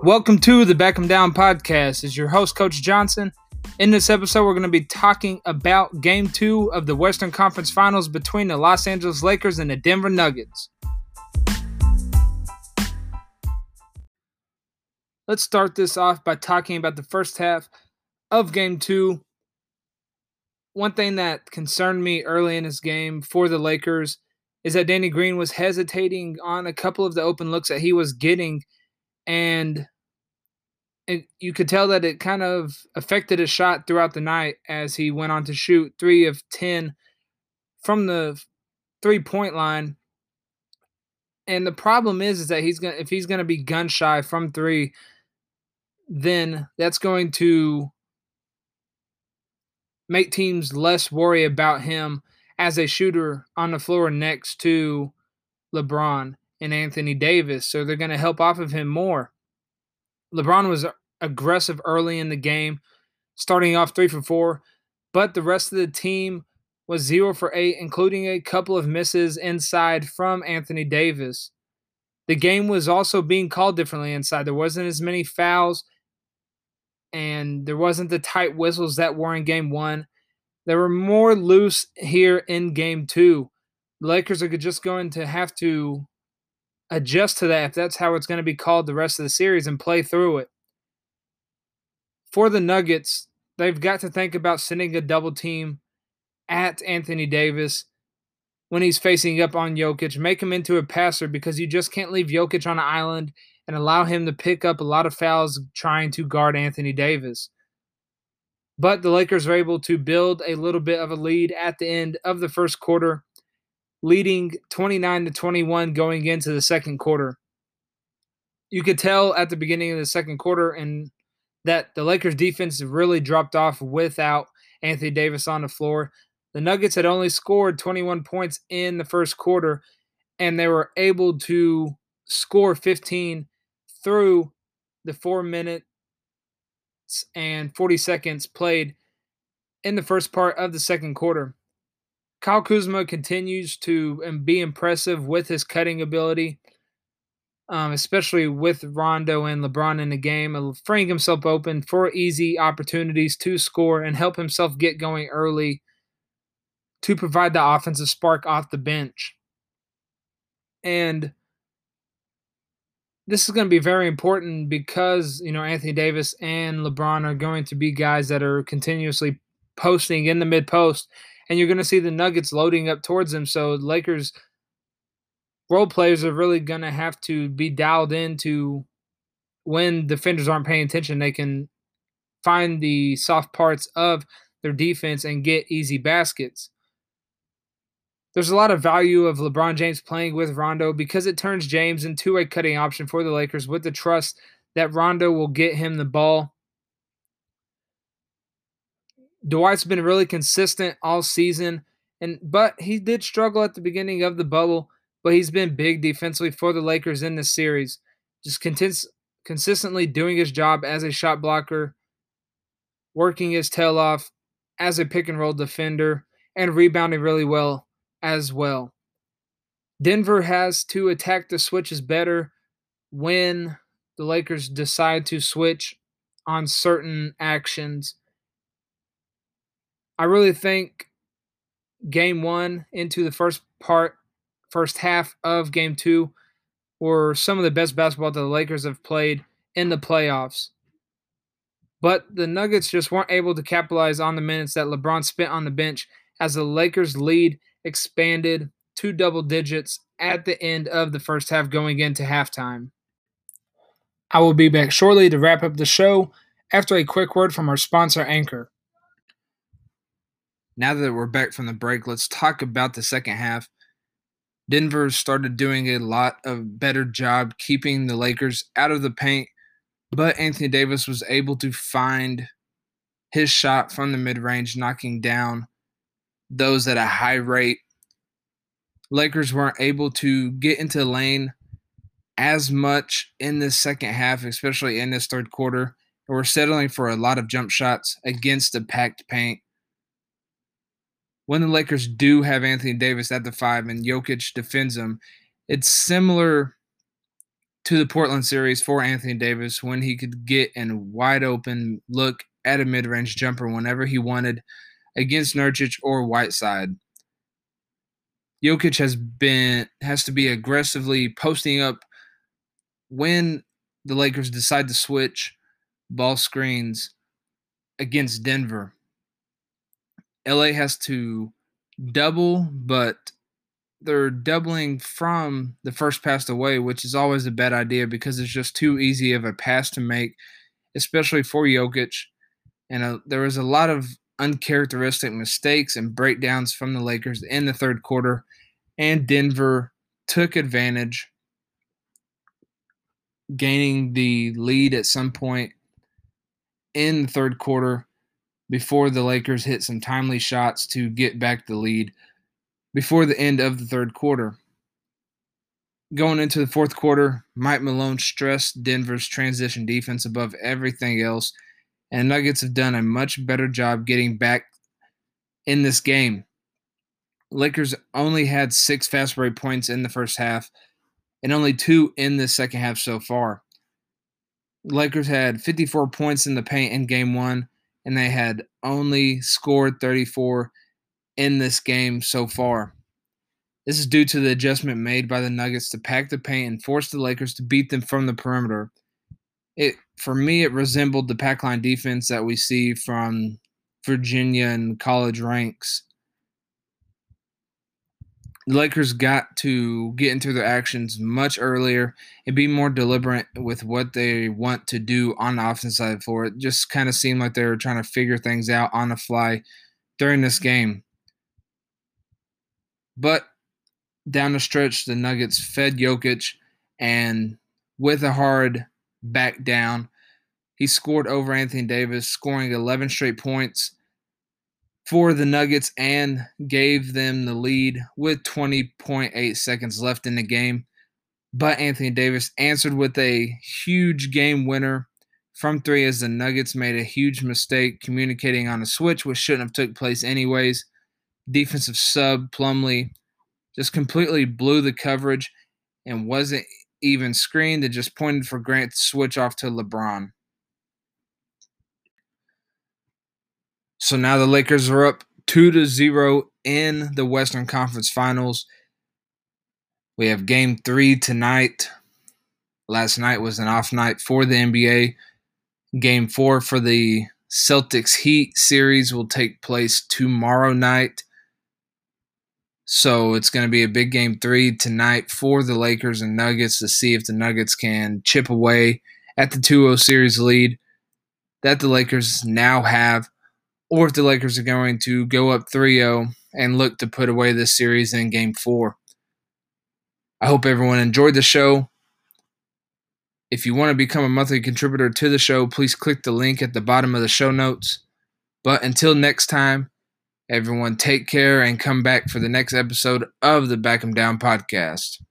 Welcome to the Beckham Down podcast. It's your host, Coach Johnson. In this episode, we're going to be talking about Game 2 of the Western Conference Finals between the Los Angeles Lakers and the Denver Nuggets. Let's start this off by talking about the first half of Game 2. One thing that concerned me early in this game for the Lakers is that Danny Green was hesitating on a couple of the open looks that he was getting, and you could tell that it kind of affected his shot throughout the night as he went on to shoot 3 of 10 from the three-point line. And the problem is that if he's gonna be gun shy from three, then that's going to make teams less worry about him as a shooter on the floor next to LeBron and Anthony Davis. So they're going to help off of him more. LeBron was aggressive early in the game, starting off 3 for 4, but the rest of the team was 0 for 8, including a couple of misses inside from Anthony Davis. The game was also being called differently inside. There wasn't as many fouls, and there wasn't the tight whistles that were in Game 1. They were more loose here in Game 2. The Lakers are just going to have to adjust to that if that's how it's going to be called the rest of the series and play through it. For the Nuggets, they've got to think about sending a double team at Anthony Davis when he's facing up on Jokic. Make him into a passer because you just can't leave Jokic on an island and allow him to pick up a lot of fouls trying to guard Anthony Davis. But the Lakers were able to build a little bit of a lead at the end of the first quarter, leading 29-21 going into the second quarter. You could tell at the beginning of the second quarter and that the Lakers defense really dropped off without Anthony Davis on the floor. The Nuggets had only scored 21 points in the first quarter, and they were able to score 15 through the 4 minutes and 40 seconds played in the first part of the second quarter. Kyle Kuzma continues to be impressive with his cutting ability, especially with Rondo and LeBron in the game, freeing himself open for easy opportunities to score and help himself get going early to provide the offensive spark off the bench. And this is going to be very important because, Anthony Davis and LeBron are going to be guys that are continuously posting in the mid-post, and you're going to see the Nuggets loading up towards them. So Lakers role players are really going to have to be dialed into when defenders aren't paying attention. They can find the soft parts of their defense and get easy baskets. There's a lot of value of LeBron James playing with Rondo because it turns James into a cutting option for the Lakers with the trust that Rondo will get him the ball. Dwight's been really consistent all season, but he did struggle at the beginning of the bubble, but he's been big defensively for the Lakers in this series. Just consistently doing his job as a shot blocker, working his tail off as a pick-and-roll defender, and rebounding really well as well. Denver has to attack the switches better when the Lakers decide to switch on certain actions. I really think Game 1 into the first half of Game 2 were some of the best basketball that the Lakers have played in the playoffs. But the Nuggets just weren't able to capitalize on the minutes that LeBron spent on the bench as the Lakers' lead expanded to double digits at the end of the first half going into halftime. I will be back shortly to wrap up the show after a quick word from our sponsor, Anchor. Now that we're back from the break, let's talk about the second half. Denver started doing a lot of better job keeping the Lakers out of the paint, but Anthony Davis was able to find his shot from the mid-range, knocking down those at a high rate. Lakers weren't able to get into the lane as much in this second half, especially in this third quarter. We're settling for a lot of jump shots against the packed paint. When the Lakers do have Anthony Davis at the 5 and Jokic defends him, it's similar to the Portland series for Anthony Davis when he could get a wide open look at a mid-range jumper whenever he wanted against Nurkic or Whiteside. Jokic has to be aggressively posting up when the Lakers decide to switch ball screens against Denver. LA has to double, but they're doubling from the first pass away, which is always a bad idea because it's just too easy of a pass to make, especially for Jokic. And there was a lot of uncharacteristic mistakes and breakdowns from the Lakers in the third quarter, and Denver took advantage, gaining the lead at some point in the third quarter before the Lakers hit some timely shots to get back the lead before the end of the third quarter. Going into the fourth quarter, Mike Malone stressed Denver's transition defense above everything else, and Nuggets have done a much better job getting back in this game. Lakers only had 6 fast break points in the first half and only 2 in the second half so far. Lakers had 54 points in the paint in game 1, and they had only scored 34 in this game so far. This is due to the adjustment made by the Nuggets to pack the paint and force the Lakers to beat them from the perimeter. For me, it resembled the pack line defense that we see from Virginia and college ranks. The Lakers got to get into their actions much earlier and be more deliberate with what they want to do on the offensive side of the floor. It just kind of seemed like they were trying to figure things out on the fly during this game. But down the stretch, the Nuggets fed Jokic, and with a hard back down, he scored over Anthony Davis, scoring 11 straight points for the Nuggets and gave them the lead with 20.8 seconds left in the game. But Anthony Davis answered with a huge game winner from 3 as the Nuggets made a huge mistake communicating on a switch, which shouldn't have took place anyways. Defensive sub Plumlee just completely blew the coverage and wasn't even screened. It just pointed for Grant to switch off to LeBron. So now the Lakers are up 2-0 in the Western Conference Finals. We have Game 3 tonight. Last night was an off night for the NBA. Game 4 for the Celtics Heat series will take place tomorrow night. So it's going to be a big Game 3 tonight for the Lakers and Nuggets to see if the Nuggets can chip away at the 2-0 series lead that the Lakers now have, or if the Lakers are going to go up 3-0 and look to put away this series in Game 4. I hope everyone enjoyed the show. If you want to become a monthly contributor to the show, please click the link at the bottom of the show notes. But until next time, everyone take care and come back for the next episode of the Back 'em Down podcast.